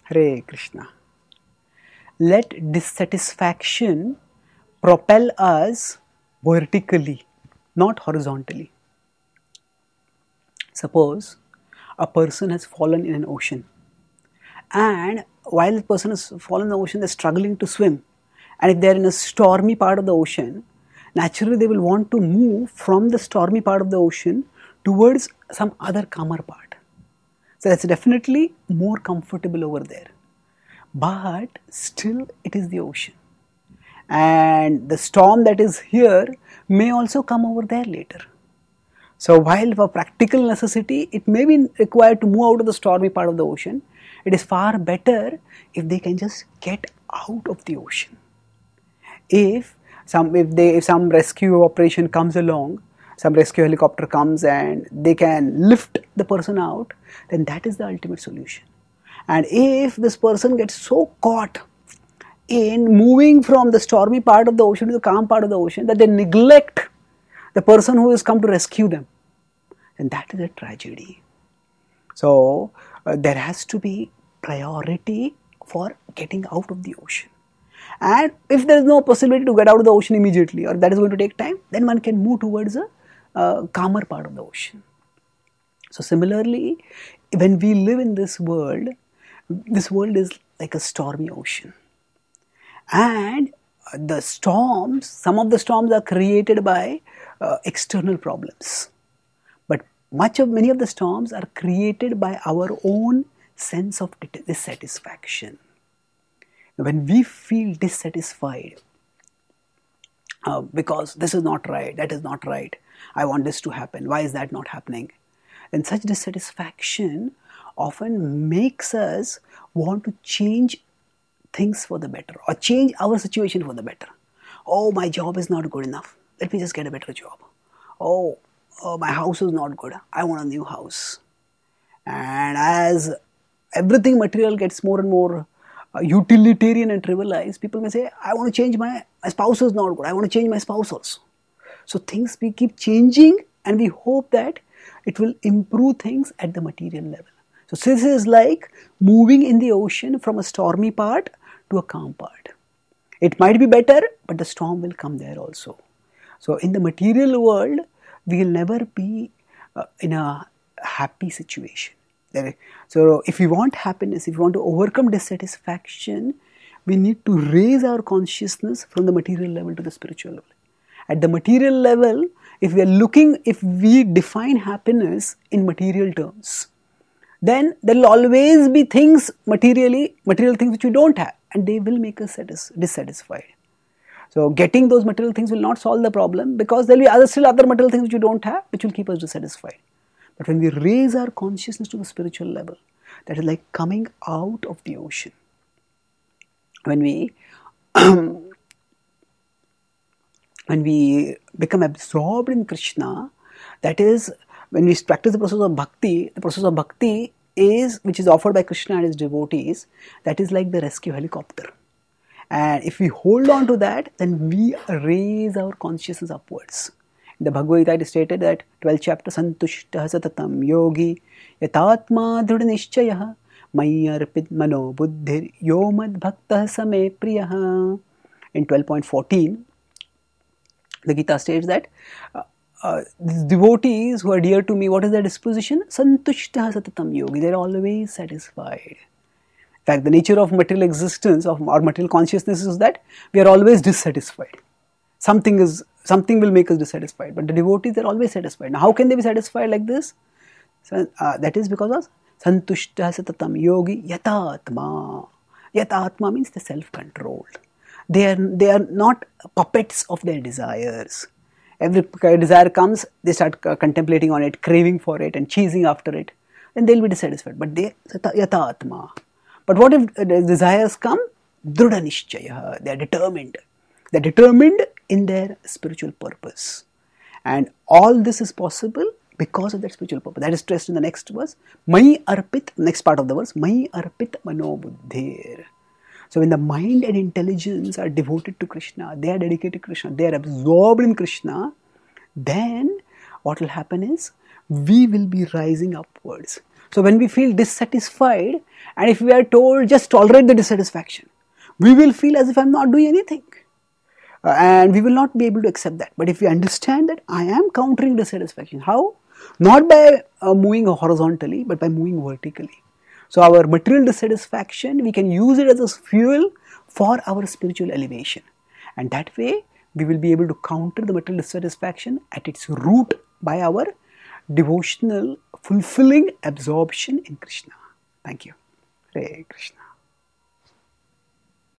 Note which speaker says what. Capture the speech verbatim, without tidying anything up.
Speaker 1: Hare Krishna. Let dissatisfaction propel us vertically, not horizontally. Suppose a person has fallen in an ocean, and while the person has fallen in the ocean, they're struggling to swim. And if they're in a stormy part of the ocean, naturally they will want to move from the stormy part of the ocean towards some other calmer part. So that's definitely more comfortable over there. But still it is the ocean. And the storm that is here may also come over there later. So while for practical necessity, it may be required to move out of the stormy part of the ocean, it is far better if they can just get out of the ocean. If some, if they, if some rescue operation comes along, some rescue helicopter comes and they can lift the person out, then that is the ultimate solution. And if this person gets so caught in moving from the stormy part of the ocean to the calm part of the ocean that they neglect the person who has come to rescue them, then that is a tragedy. So uh, there has to be priority for getting out of the ocean. And if there is no possibility to get out of the ocean immediately, or that is going to take time, then one can move towards a uh, calmer part of the ocean. So similarly, when we live in this world, this world is like a stormy ocean. And the storms, some of the storms are created by uh, external problems. But much of, many of the storms are created by our own sense of dissatisfaction. When we feel dissatisfied, uh, because this is not right, that is not right, I want this to happen, why is that not happening? Then such dissatisfaction often makes us want to change things for the better, or change our situation for the better. Oh, my job is not good enough, let me just get a better job. Oh, oh my house is not good, I want a new house. And as everything material gets more and more uh, utilitarian and trivialized, people may say, I want to change my, my spouse is not good, I want to change my spouse also. So things we keep changing, and we hope that it will improve things at the material level. So this is like moving in the ocean from a stormy part to a calm part. It might be better, but the storm will come there also. So in the material world, we will never be uh, in a happy situation. So if we want happiness, if we want to overcome dissatisfaction, we need to raise our consciousness from the material level to the spiritual level. At the material level, if we are looking, if we define happiness in material terms, then there will always be things materially, material things which we don't have, and they will make us dissatisfied. So getting those material things will not solve the problem, because there will be other, still other material things which we don't have, which will keep us dissatisfied. But when we raise our consciousness to the spiritual level, that is like coming out of the ocean. When we when we become absorbed in Krishna, that is, when we practice the process of bhakti, the process of bhakti is, which is offered by Krishna and his devotees, that is like the rescue helicopter. And if we hold on to that, then we raise our consciousness upwards. In the Bhagavad Gita it is stated that twelfth chapter, Santushta satatam yogi yatatma dhrudha nishchayah mayyarpit mano buddhir yomad bhaktah same priyah. In twelve point fourteen, the Gita states that uh, uh, these devotees who are dear to me, what is their disposition? Santushta satatam yogi, they are always satisfied. In fact, the nature of material existence, of our material consciousness, is that we are always dissatisfied. Something is, something will make us dissatisfied, but the devotees are always satisfied. Now, how can they be satisfied like this? So, uh, that is because of santushta satatam yogi yatatma. Yatatma means the self-controlled. They are, they are not puppets of their desires. Every desire comes, they start contemplating on it, craving for it and chasing after it. Then they will be dissatisfied. But they, yata atma. But what if the desires come? Dhrudha nishchaya. They are determined. They are determined in their spiritual purpose. And all this is possible because of that spiritual purpose. That is stressed in the next verse. Mai arpit, next part of the verse. Mai arpit mano buddhir. So when the mind and intelligence are devoted to Krishna, they are dedicated to Krishna, they are absorbed in Krishna, then what will happen is we will be rising upwards. So when we feel dissatisfied, and if we are told just tolerate the dissatisfaction, we will feel as if I'm not doing anything. Uh, and we will not be able to accept that. But if we understand that I am countering dissatisfaction, how? Not by uh, moving horizontally, but by moving vertically. So our material dissatisfaction, we can use it as a fuel for our spiritual elevation. And that way, we will be able to counter the material dissatisfaction at its root by our devotional, fulfilling absorption in Krishna. Thank you. Hare Krishna.